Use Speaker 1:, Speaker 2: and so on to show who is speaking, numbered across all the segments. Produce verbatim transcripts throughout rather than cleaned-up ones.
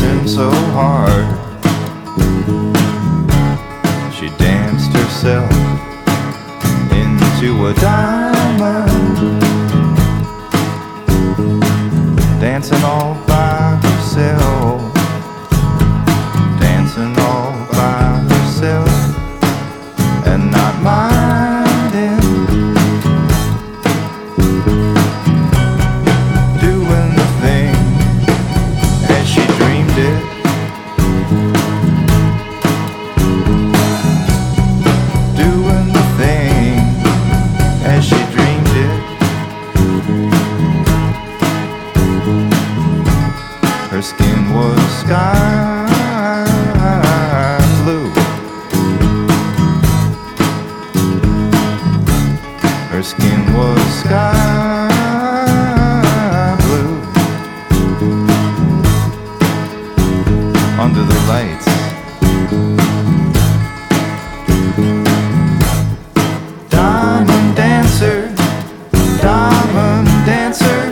Speaker 1: dancing so hard. She danced herself into a diamond, dancing all by herself, dancing all by herself, and not minding, doing the thing as she dreamed it, doing the thing as she dreamed it. Her skin was sky blue. Her skin was sky blue. Under the lights, diamond dancer, diamond dancer,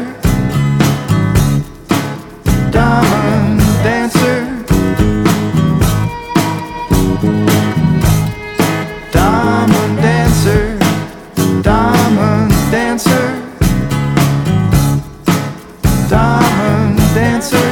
Speaker 1: diamond dancer, diamond dancer, diamond dancer, diamond dancer.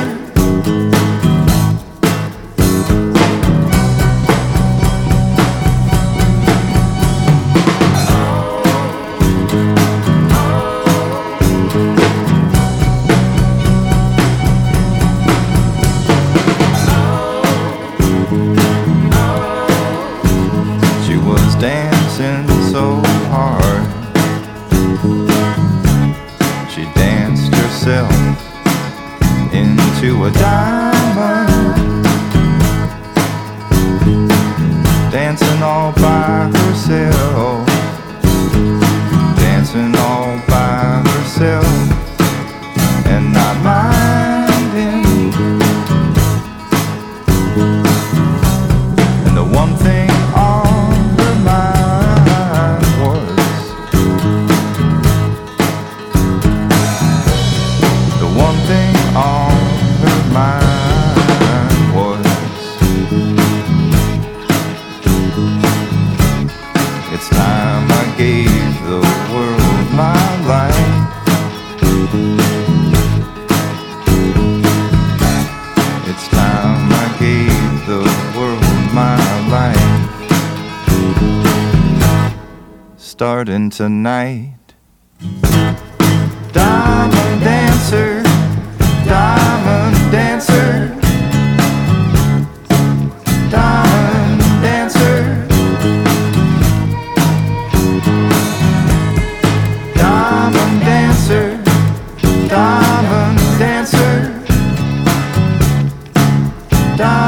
Speaker 1: She was dancing so hard. She danced herself into a diamond, dancing all by herself, dancing all by herself, and not minding. And the one thing on her mind was the one thing on her mind was it's time I gave the world my life. It's time I gave the world my life. Starting tonight. Diamond dancer, diamond dancer, diamond dancer, diamond dancer, diamond dancer, diamond